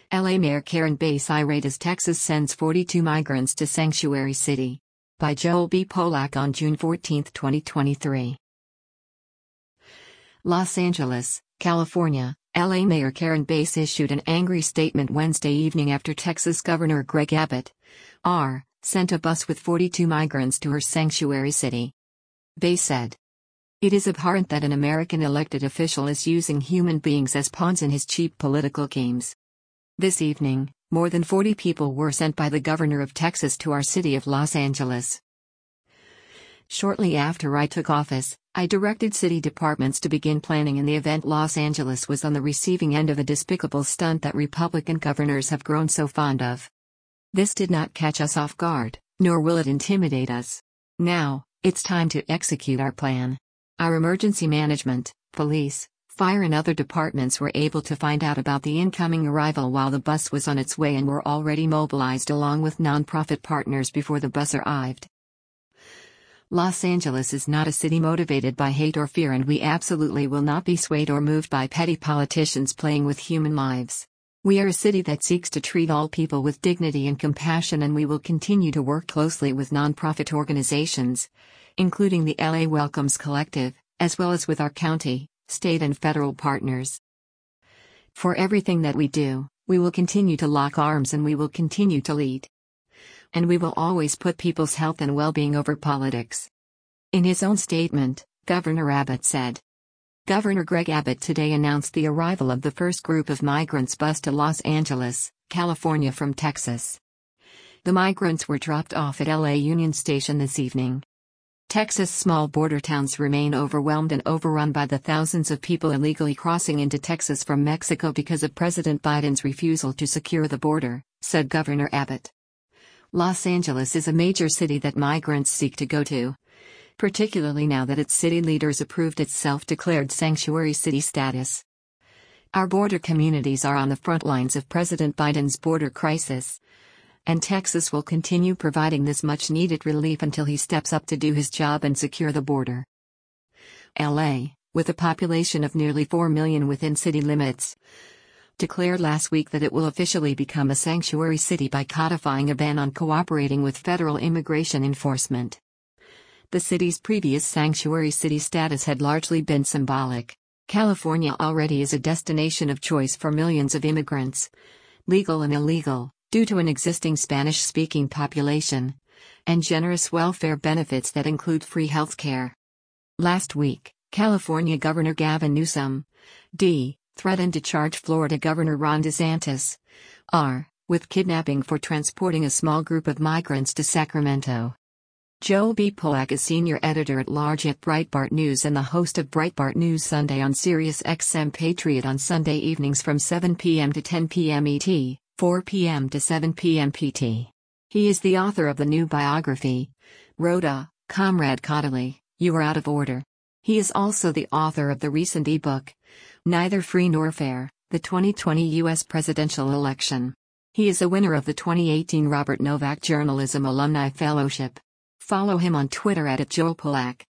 LA Mayor Karen Bass irate as Texas sends 42 migrants to Sanctuary City. By Joel B. Polak on June 14, 2023. Los Angeles, California. LA Mayor Karen Bass issued an angry statement Wednesday evening after Texas Governor Greg Abbott sent a bus with 42 migrants to her sanctuary city. Bass said, "It is abhorrent that an American elected official is using human beings as pawns in his cheap political games. This evening, more than 40 people were sent by the governor of Texas to our city of Los Angeles. Shortly after I took office, I directed city departments to begin planning in the event Los Angeles was on the receiving end of a despicable stunt that Republican governors have grown so fond of. This did not catch us off guard, nor will it intimidate us. Now, it's time to execute our plan. Our emergency management, police, fire and other departments were able to find out about the incoming arrival while the bus was on its way and were already mobilized along with nonprofit partners before the bus arrived. Los Angeles is not a city motivated by hate or fear, and we absolutely will not be swayed or moved by petty politicians playing with human lives. We are a city that seeks to treat all people with dignity and compassion, and we will continue to work closely with nonprofit organizations, including the LA Welcomes Collective, as well as with our county, state and federal partners. For everything that we do, we will continue to lock arms and we will continue to lead. And we will always put people's health and well-being over politics." In his own statement, Governor Abbott said. Governor Greg Abbott today announced the arrival of the first group of migrants bused to Los Angeles, California from Texas. The migrants were dropped off at LA Union Station this evening. Texas' small border towns remain overwhelmed and overrun by the thousands of people illegally crossing into Texas from Mexico because of President Biden's refusal to secure the border, said Governor Abbott. Los Angeles is a major city that migrants seek to go to, particularly now that its city leaders approved its self-declared sanctuary city status. Our border communities are on the front lines of President Biden's border crisis, and Texas will continue providing this much-needed relief until he steps up to do his job and secure the border. LA, with a population of nearly 4 million within city limits, declared last week that it will officially become a sanctuary city by codifying a ban on cooperating with federal immigration enforcement. The city's previous sanctuary city status had largely been symbolic. California already is a destination of choice for millions of immigrants, legal and illegal, due to an existing Spanish-speaking population, and generous welfare benefits that include free health care. Last week, California Governor Gavin Newsom, threatened to charge Florida Governor Ron DeSantis, with kidnapping for transporting a small group of migrants to Sacramento. Joel B. Polak is senior editor-at-large at Breitbart News and the host of Breitbart News Sunday on Sirius XM Patriot on Sunday evenings from 7 p.m. to 10 p.m. ET, 4 p.m. to 7 p.m. PT. He is the author of the new biography, Rhoda, Comrade Caudill, You Are Out of Order. He is also the author of the recent ebook, Neither Free Nor Fair, the 2020 U.S. Presidential Election. He is a winner of the 2018 Robert Novak Journalism Alumni Fellowship. Follow him on Twitter @JoelPolak.